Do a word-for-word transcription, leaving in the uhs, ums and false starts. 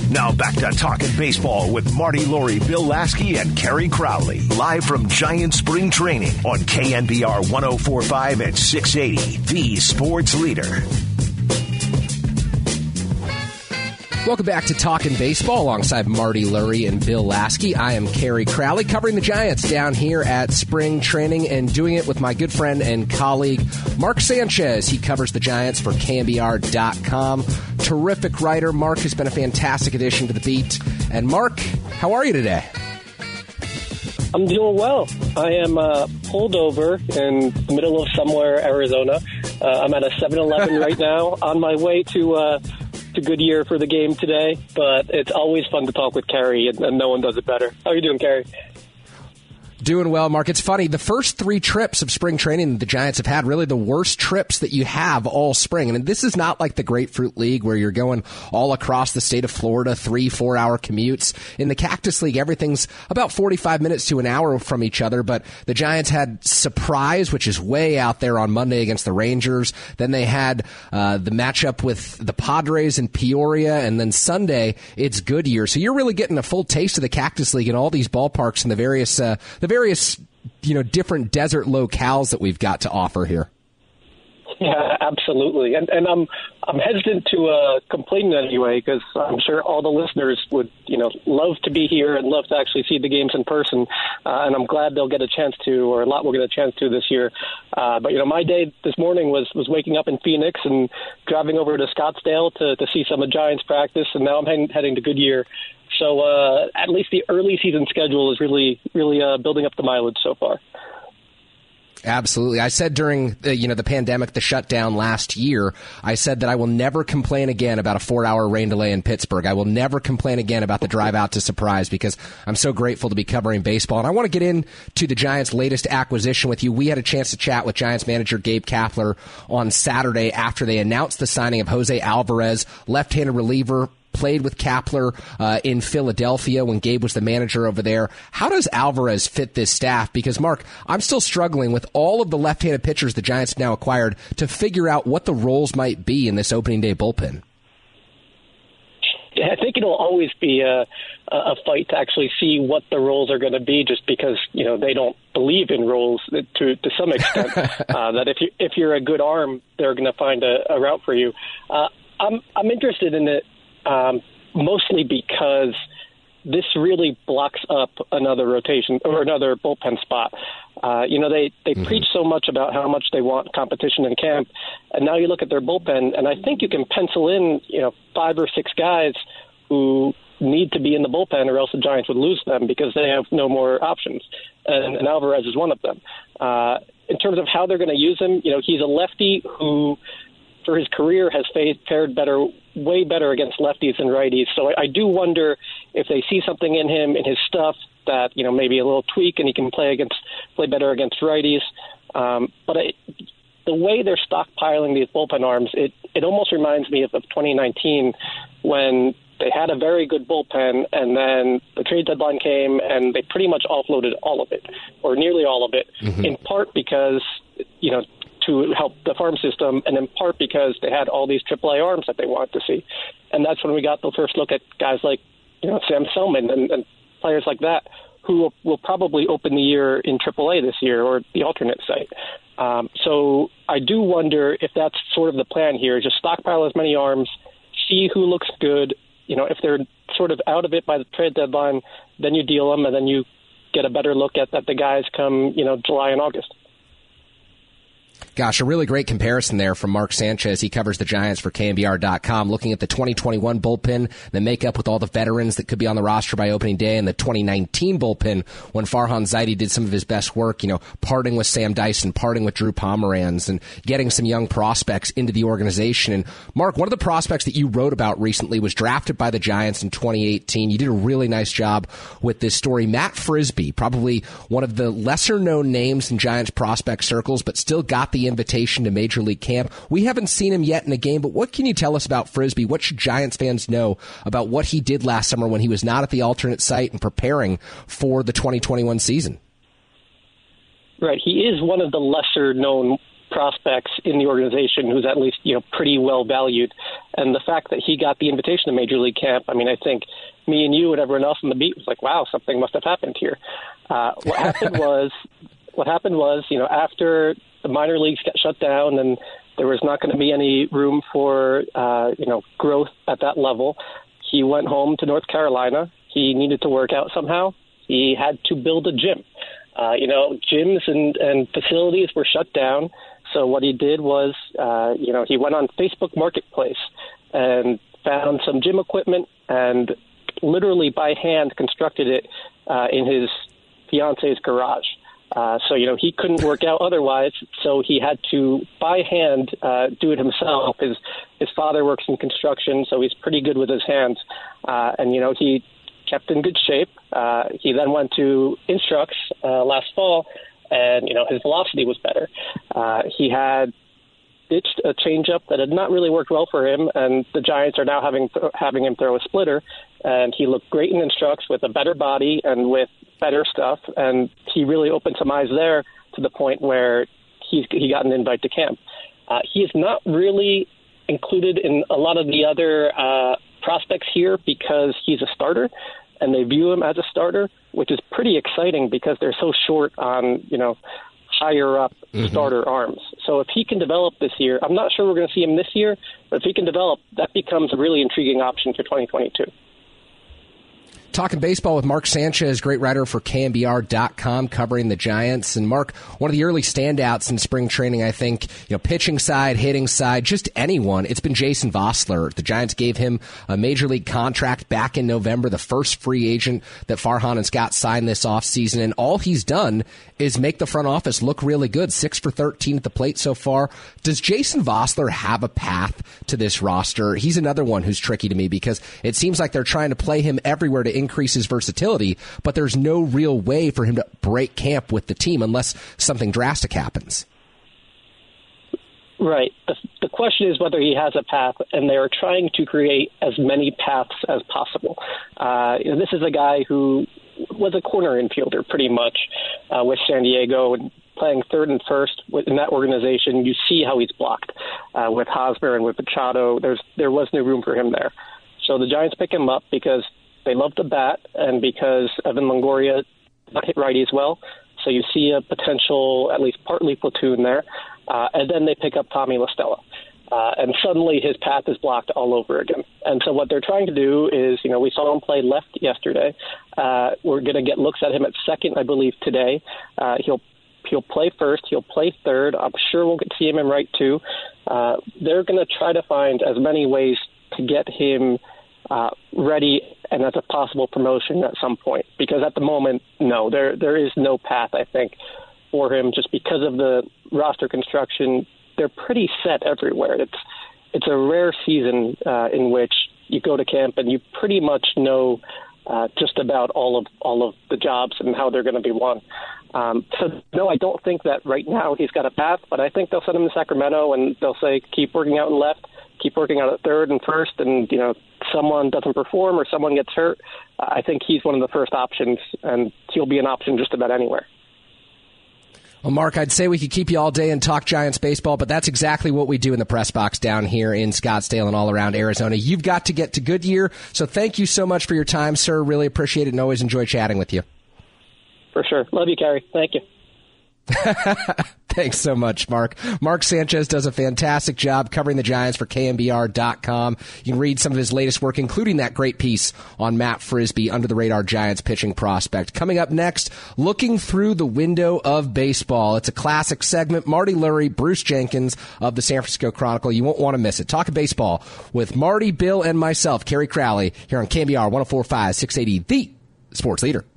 Now back to Talking Baseball with Marty Laurie, Bill Lasky, and Kerry Crowley. Live from Giant Spring Training on K N B R one oh four point five and six eighty, the sports leader. Welcome back to Talking Baseball alongside Marty Laurie and Bill Lasky. I am Kerry Crowley, covering the Giants down here at spring training and doing it with my good friend and colleague, Mark Sanchez. He covers the Giants for K N B R dot com. Terrific writer. Mark has been a fantastic addition to the beat. And Mark, how are you today? I'm doing well. I am uh, pulled over in the middle of somewhere, Arizona. Uh, I'm at a seven eleven right now on my way to... Uh, to Goodyear for the game today, but it's always fun to talk with Kerry, and, and no one does it better. How are you doing, Kerry? Doing well, Mark. It's funny, the first three trips of spring training the Giants have had, really the worst trips that you have all spring. And this is not like the Grapefruit League where you're going all across the state of Florida, three, four-hour commutes. In the Cactus League, everything's about forty-five minutes to an hour from each other, but the Giants had Surprise, which is way out there on Monday against the Rangers. Then they had uh, the matchup with the Padres in Peoria, and then Sunday, it's Goodyear. So you're really getting a full taste of the Cactus League in all these ballparks and the various uh, the various, you know, different desert locales that we've got to offer here. Yeah, absolutely. And and I'm I'm hesitant to uh, complain anyway, because I'm sure all the listeners would, you know, love to be here and love to actually see the games in person. Uh, and I'm glad they'll get a chance to, or a lot will get a chance to this year. Uh, but, you know, my day this morning was, was waking up in Phoenix and driving over to Scottsdale to, to see some of Giants practice. And now I'm heading, heading to Goodyear. So uh, at least the early season schedule is really, really uh, building up the mileage so far. Absolutely. I said during the, you know, the pandemic, the shutdown last year, I said that I will never complain again about a four-hour rain delay in Pittsburgh. I will never complain again about the drive out to Surprise, because I'm so grateful to be covering baseball. And I want to get into the Giants' latest acquisition with you. We had a chance to chat with Giants manager Gabe Kapler on Saturday after they announced the signing of Jose Alvarez, left-handed reliever. Played with Kapler uh, in Philadelphia when Gabe was the manager over there. How does Alvarez fit this staff? Because, Mark, I'm still struggling with all of the left-handed pitchers the Giants have now acquired to figure out what the roles might be in this opening day bullpen. Yeah, I think it'll always be a, a fight to actually see what the roles are going to be, just because, you know, they don't believe in roles to to some extent. uh, that if you if you're a good arm, they're going to find a, a route for you. Uh, I'm I'm interested in it. Um, mostly because this really blocks up another rotation or another bullpen spot. Uh, you know, they, they mm-hmm. preach so much about how much they want competition in camp, and now you look at their bullpen, and I think you can pencil in, you know, five or six guys who need to be in the bullpen, or else the Giants would lose them because they have no more options, and, and Alvarez is one of them. Uh, in terms of how they're going to use him, you know, he's a lefty who, for his career, has fared better, way better against lefties than righties. So I, I do wonder if they see something in him, in his stuff, that, you know, maybe a little tweak and he can play against, play better against righties. Um, but I, the way they're stockpiling these bullpen arms, it, it almost reminds me of, of twenty nineteen when they had a very good bullpen, and then the trade deadline came and they pretty much offloaded all of it, or nearly all of it, mm-hmm. in part because, you know, to help the farm system, and in part because they had all these triple A arms that they wanted to see. And that's when we got the first look at guys like, you know, Sam Selman and, and players like that, who will, will probably open the year in triple A this year, or the alternate site. Um, so I do wonder if that's sort of the plan here, just stockpile as many arms, see who looks good. You know, if they're sort of out of it by the trade deadline, then you deal them, and then you get a better look at, at the guys come, you know, July and August. Gosh, a really great comparison there from Mark Sanchez. He covers the Giants for K N B R dot com, looking at the twenty twenty-one bullpen, the makeup with all the veterans that could be on the roster by opening day, and the twenty nineteen bullpen when Farhan Zaidi did some of his best work, you know, parting with Sam Dyson, parting with Drew Pomeranz, and getting some young prospects into the organization. And Mark, one of the prospects that you wrote about recently was drafted by the Giants in twenty eighteen. You did a really nice job with this story. Matt Frisbee, probably one of the lesser-known names in Giants prospect circles, but still got the invitation to Major League Camp. We haven't seen him yet in a game, but what can you tell us about Frisbee? What should Giants fans know about what he did last summer when he was not at the alternate site and preparing for the twenty twenty-one season? Right. He is one of the lesser-known prospects in the organization who's at least, you know, pretty well valued. And the fact that he got the invitation to Major League Camp, I mean, I think me and you and everyone else on the beat was like, wow, something must have happened here. Uh, what happened was, what happened was, you know, after the minor leagues got shut down and there was not going to be any room for, uh, you know, growth at that level, he went home to North Carolina. He needed to work out somehow. He had to build a gym. Uh, you know, gyms and, and facilities were shut down. So what he did was, uh, you know, he went on Facebook Marketplace and found some gym equipment and literally by hand constructed it uh, in his fiance's garage. Uh, so, you know, he couldn't work out otherwise, so he had to, by hand, uh, do it himself. His his father works in construction, so he's pretty good with his hands. Uh, and, you know, he kept in good shape. Uh, he then went to Instructs uh, last fall, and, you know, his velocity was better. Uh, he had ditched a changeup that had not really worked well for him, and the Giants are now having th- having him throw a splitter, and he looked great in Instructs with a better body and with better stuff, and he really opened some eyes there to the point where he's, he got an invite to camp. Uh, he is not really included in a lot of the other uh, prospects here because he's a starter, and they view him as a starter, which is pretty exciting because they're so short on, you know, higher up mm-hmm. starter arms. So if he can develop this year, I'm not sure we're going to see him this year, but if he can develop, that becomes a really intriguing option for twenty twenty-two. Talking baseball with Mark Sanchez, great writer for K N B R dot com, covering the Giants. And Mark, one of the early standouts in spring training, I think, you know, pitching side, hitting side, just anyone. It's been Jason Vosler. The Giants gave him a major league contract back in November, the first free agent that Farhan and Scott signed this offseason. And all he's done is make the front office look really good. Six for thirteen at the plate so far. Does Jason Vosler have a path to this roster? He's another one who's tricky to me because it seems like they're trying to play him everywhere to increase his versatility, but there's no real way for him to break camp with the team unless something drastic happens. Right. The, the question is whether he has a path, and they are trying to create as many paths as possible. Uh, you know, this is a guy who was a corner infielder pretty much uh, with San Diego and playing third and first in that organization. You see how he's blocked uh, with Hosmer and with Machado. There's there was no room for him there. So the Giants pick him up because they love the bat and because Evan Longoria hit righties well. So you see a potential, at least partly platoon there. Uh, and then they pick up Tommy La Stella. Uh, and suddenly his path is blocked all over again. And so what they're trying to do is, you know, we saw him play left yesterday. Uh, we're going to get looks at him at second, I believe, today. Uh, he'll he'll play first. He'll play third. I'm sure we'll get to see him in right, too. Uh, they're going to try to find as many ways to get him uh, ready and as a possible promotion at some point. Because at the moment, no, there there is no path, I think, for him just because of the roster construction. They're pretty set everywhere. It's it's a rare season uh, in which you go to camp and you pretty much know uh, just about all of all of the jobs and how they're going to be won. Um, so no, I don't think that right now he's got a path, but I think they'll send him to Sacramento and they'll say keep working out in left, keep working out at third and first, and you know someone doesn't perform or someone gets hurt. Uh, I think he's one of the first options, and he'll be an option just about anywhere. Well, Mark, I'd say we could keep you all day and talk Giants baseball, but that's exactly what we do in the press box down here in Scottsdale and all around Arizona. You've got to get to Goodyear, so thank you so much for your time, sir. Really appreciate it and always enjoy chatting with you. For sure. Love you, Carrie. Thank you. Thanks so much, Mark. Mark Sanchez does a fantastic job covering the Giants for K N B R dot com. You can read some of his latest work, including that great piece on Matt Frisbee, Under the Radar Giants pitching prospect. Coming up next, looking through the window of baseball. It's a classic segment. Marty Lurie, Bruce Jenkins of the San Francisco Chronicle. You won't want to miss it. Talking baseball with Marty, Bill, and myself, Kerry Crowley, here on K N B R one oh four point five, six eighty, the Sports Leader.